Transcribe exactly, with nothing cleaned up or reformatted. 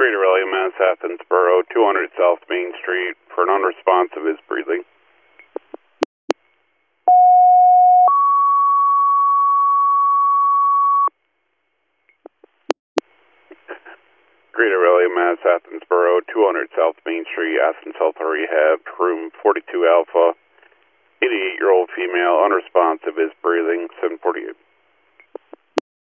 Greater L A, Mass, Athensboro, two hundred South Main Street, for an unresponsive is breathing. Greater L A, Mass, Athensboro, two hundred South Main Street, Athens Health Rehab, room forty-two Alpha, eighty-eight-year-old female, unresponsive is breathing, seven forty-eight.